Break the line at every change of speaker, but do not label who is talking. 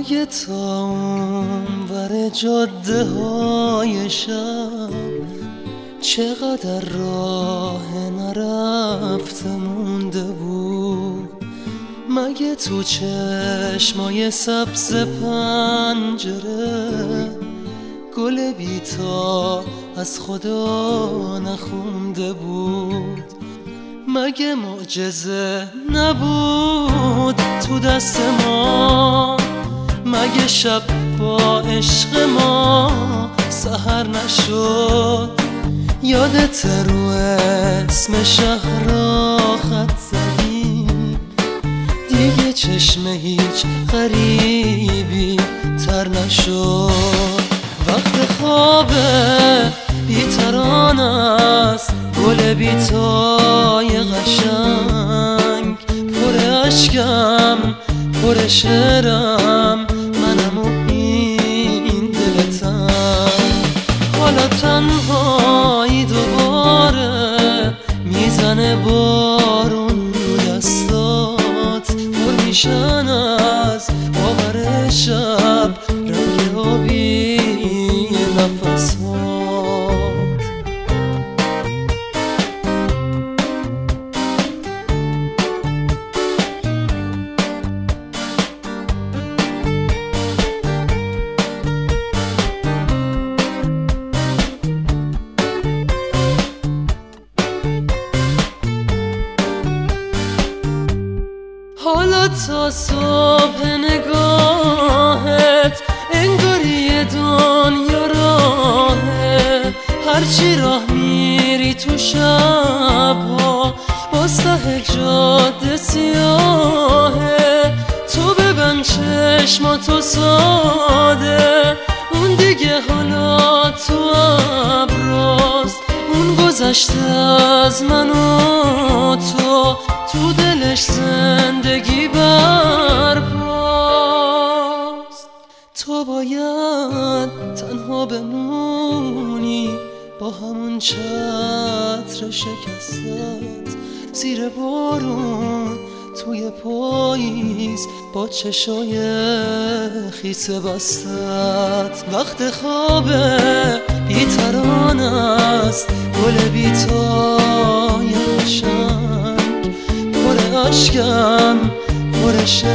مگه تا اونور جاده های شب چقدر راه نرفته مونده بود؟ مگه تو چشمای سبز پنجره گل بیتا از خدا نخونده بود؟ مگه معجزه نبود تو دست ما؟ مگه شب با عشق ما سحر نشد؟ یادت رو اسم شهر را خط زدی؟ دیگه چشم هیچ غریبی تر نشد. وقت خوابه بی‌تران است گل بیتای قشنگ، پر اشکم پر شعرم منم و این دل تنگ. حالا تنهایی دوباره میزنه بارون رو دستات، پر میشن از آخر شب رنگ آبی نفسات. حالا تا صبح نگاهت انگار یه دنیا راهه، هرچی راه میری تو شبها باز ته جاده سیاهه. تو ببند چشماتو ساده، اون دیگه حالا تو ابراست، اون گذشته از من و تو دلش زندگی برپاست. تو باید تنها بمونی با همون چتر شکستت زیر بارون توی پاییز با چشای خیس بستت. وقت خوابه بی‌تران است گل بیتای قشنگ، پر اشکم پر